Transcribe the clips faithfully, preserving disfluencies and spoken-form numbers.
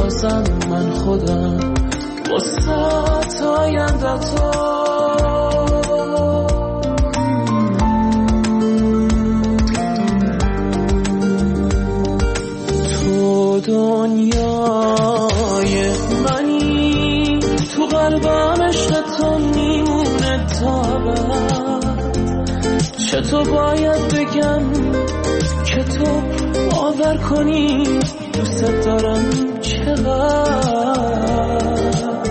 بازم من خودم وسط آینده تو. تو دنیای منی، تو قلبم عشق تو میمونه تا ابد. چطور باید بگم که تو باور کنی دوست دارم چقدر.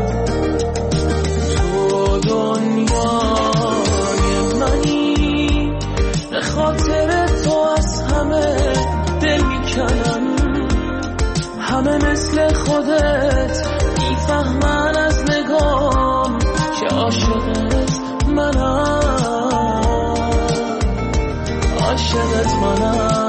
تو دنیای منی، به خاطر تو از همه دل میکنم. همه مثل خودت میفهمن از نگام که عاشقت منم، عاشقت منم.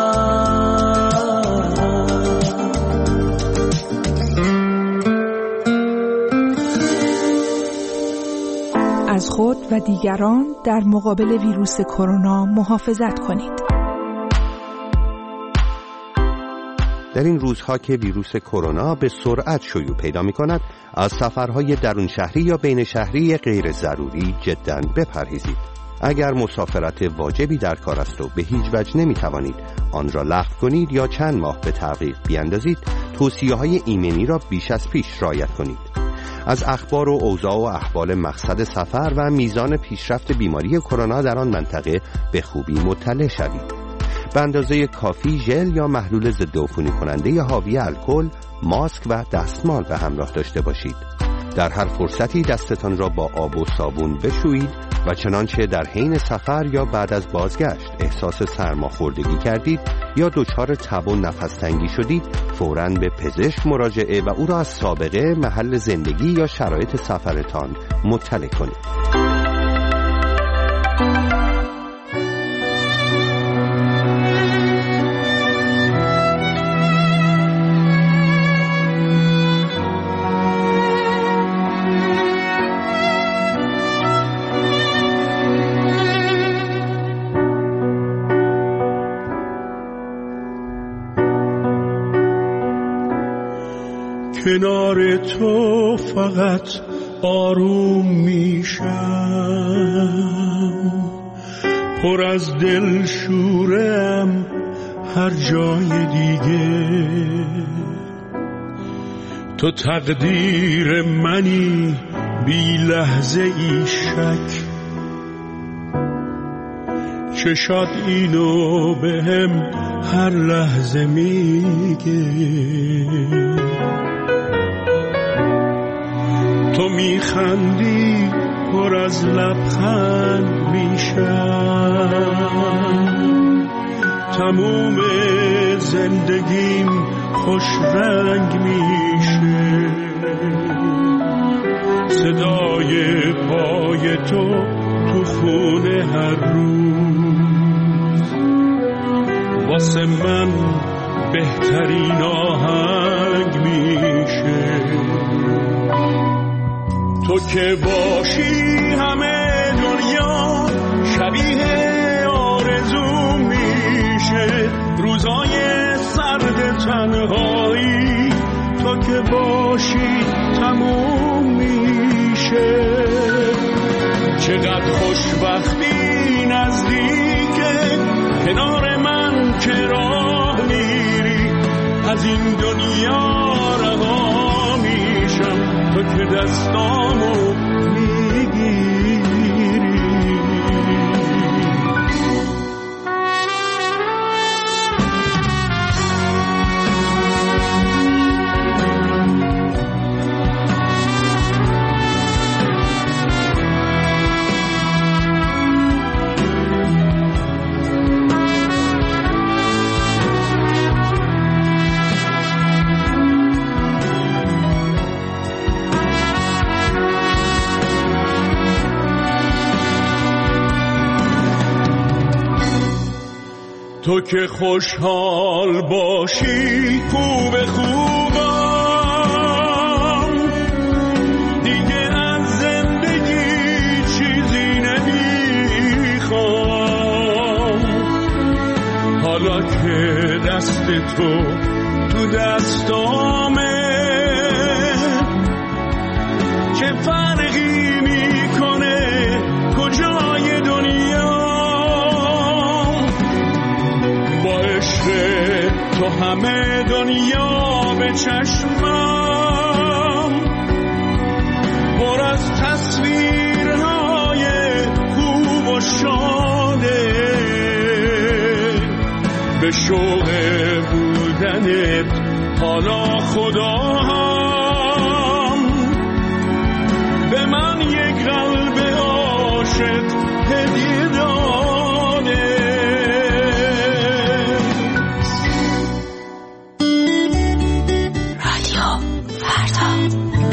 از خود و دیگران در مقابل ویروس کرونا محافظت کنید. در این روزها که ویروس کرونا به سرعت شیوع پیدا می‌کند، از سفرهای درون شهری یا بین شهری غیر ضروری جداً بپرهیزید. اگر مسافرت واجبی در کار است و به هیچ وجه نمی‌توانید آن را لغو کنید یا چند ماه به تعویق بیاندازید، توصیه‌های ایمنی را بیش از پیش رعایت کنید. از اخبار و اوضاع و احوال مقصد سفر و میزان پیشرفت بیماری کرونا در آن منطقه به خوبی مطلع شوید. به اندازه کافی ژل یا محلول ضد عفونی کننده حاوی الکل، ماسک و دستمال به همراه داشته باشید. در هر فرصتی دستتان را با آب و صابون بشویید و چنانچه در حین سفر یا بعد از بازگشت احساس سرماخوردگی کردید یا دچار تب و نفس تنگی شدید، فوراً به پزشک مراجعه و او را از سابقه، محل زندگی یا شرایط سفرتان مطلع کنید. کنار تو فقط آروم میشم، پر از دل شورم هر جای دیگه. تو تقدیر منی بی لحظه ای شک، چشات اینو بهم هر لحظه میگه. تو میخندی پر از لبخند میشم، تموم زندگیم خوش رنگ میشه. صدای پای تو تو خونه هر روز واسه من بهترین آهنگ میشه. تو که باشی همه دنیا شبیه آرزو میشه. روزای سرد تنهایی تو که باشی تموم میشه. چقدر خوشبختی نزدیکه کنار من که راه میری. از این دنیا رها میشم تو که دستامو میگیری. تو که خوشحال باشی خوب خوبم، دیگه از زندگی چیزی نمیخوام. حالا که دست تو تو دستامه چشمم پر از تصویرهای خوب و شاده، به شوق بودنت حالا خدا هم به من یک قلب عاشق هدیه داده. رادیو فردا.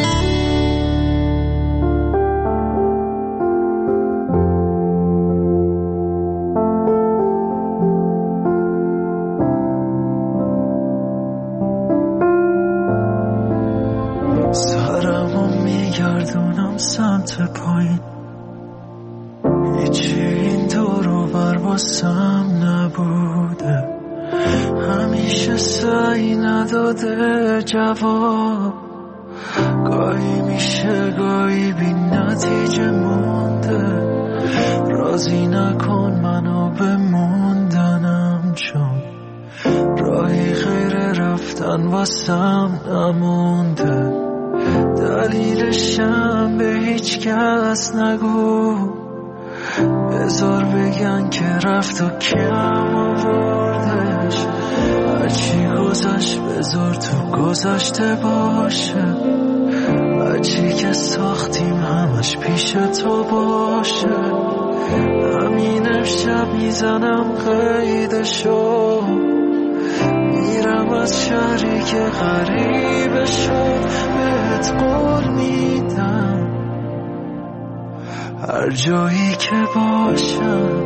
میگردونم سمت پایین، هیچی این دور و بر باسم نبوده، همیشه سعی نداده جواب، گاهی میشه گاهی بی نتیجه مونده، راضی نکن منو به موندنم، چون راهی غیر رفتن واسم نمونده، دلیلشم به هیچ کس نگو، بذار بگن که رفت و کم آوردش، هرچی گذشت بذار تو گذشته باشه، هرچی که ساختیم همش پیش تو باشه، همین امشب میزنم قیدشو، میرم از شهری که غریبه شد، بهت قول میدم هر جایی که باشم،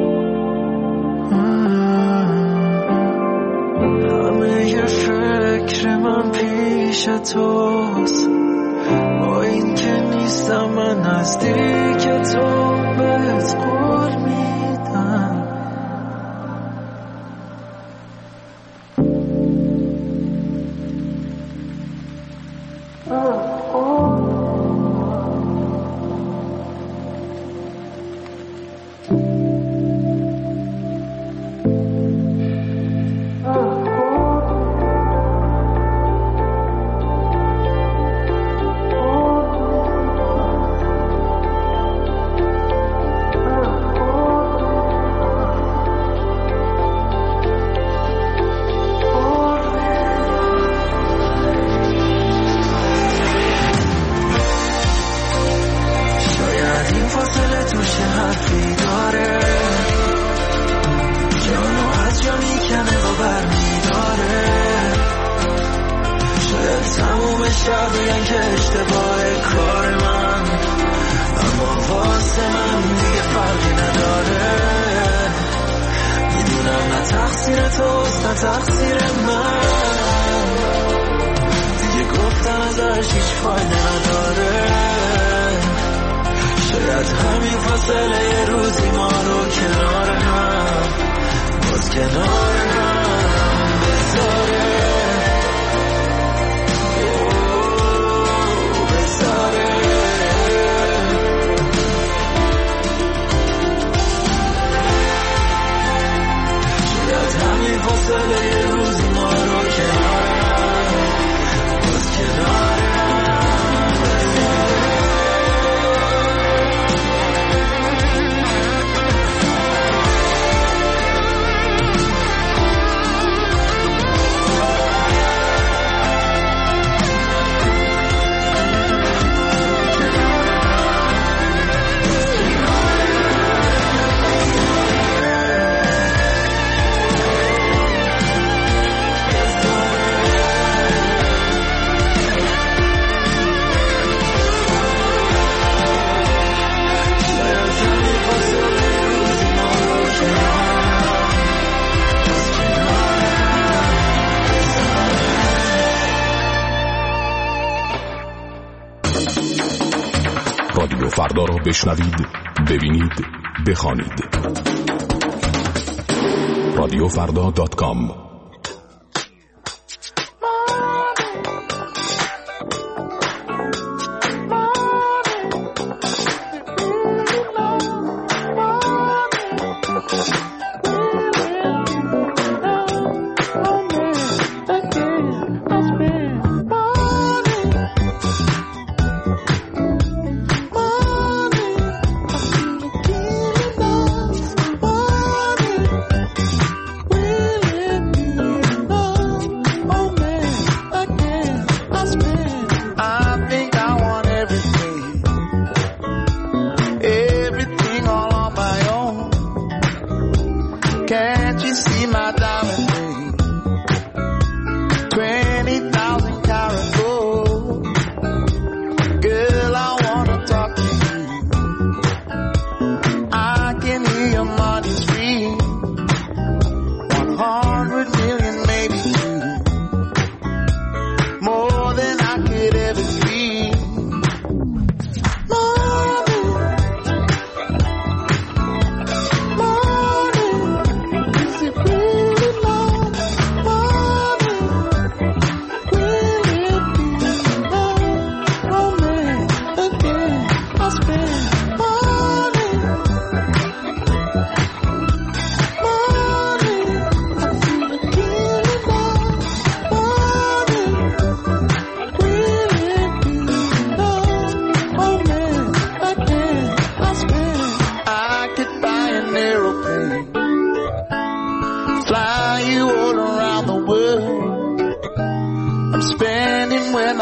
همه یه فکر من پیش توست، با این که نیستم من نزدیک تو، بهت قول میدم. رادیو فردا را بشنوید، ببینید، بخوانید. رادیو فردا دات کام.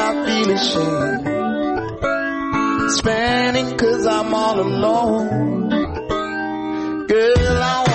I feel ashamed. It's panic cause I'm all alone. Girl, I